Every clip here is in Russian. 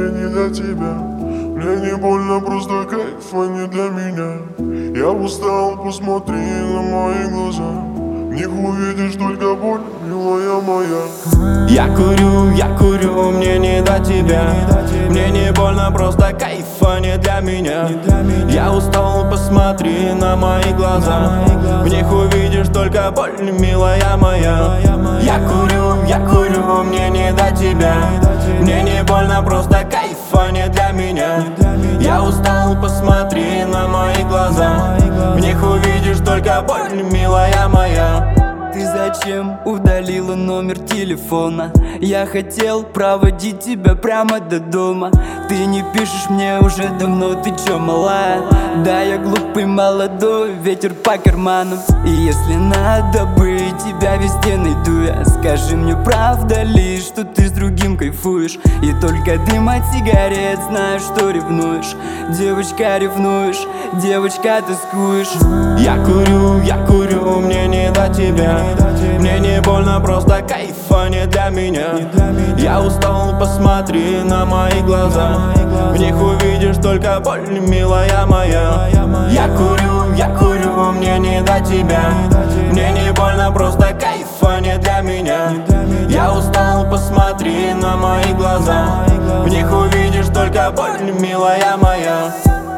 не для тебя. Мне не больно, просто кайф, а не для меня. Я устал, посмотри на мои глаза. В них увидишь только боль, милая моя. Я курю, мне не до тебя. Мне не больно, просто кайф, а не для меня. Я устал, посмотри на мои глаза. В них увидишь только боль, милая моя. Я курю, мне не до тебя. Мне не больно, просто кайф, а не для меня. Я устал, посмотри на мои глаза. В них увидишь только боль, милая моя. Ты зачем удалила номер телефона? Я хотел проводить тебя прямо до дома. Ты не пишешь мне уже давно, ты чё, малая? Да, я глупый молодой, ветер по карманам. И если надо быть, тебя везде найду я. Скажи мне, правда ли, что ты с другим кайфуешь? И только дым от сигарет, знаю, что ревнуешь. Девочка, ревнуешь, девочка, тоскуешь. Я курю, мне не до тебя. Мне не больно, просто кайф, а не для меня. Я устал, посмотри на мои глаза. В них увидишь только боль, милая моя. Я курю, мне не до тебя. Мне не больно, просто кайф, а не для меня. Я устал, посмотри на мои глаза. В них увидишь только боль, милая моя.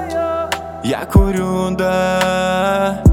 Я курю, да.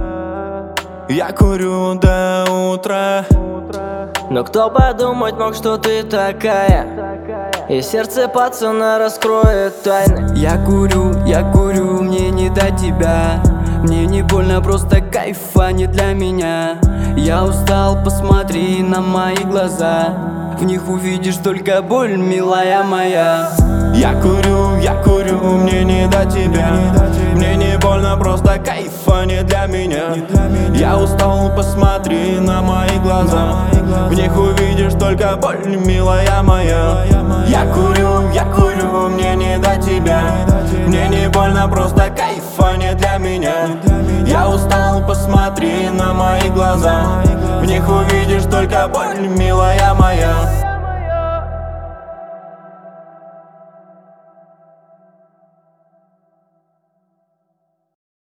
Я курю до утра. Но кто подумать мог, что ты такая, и сердце пацана раскроет тайны. Я курю, мне не до тебя. Мне не больно, просто кайф, а не для меня. Я устал, посмотри на мои глаза. В них увидишь только боль, милая моя. Я курю, мне не до тебя. Мне не больно, просто кайф, а не для меня. Я устал, посмотри на мои глаза. В них увидишь только боль, милая моя. Я курю, мне не до тебя. Мне не больно, просто кайф, а не для меня. Я устал, посмотри на мои глаза. В них увидишь только боль, милая моя.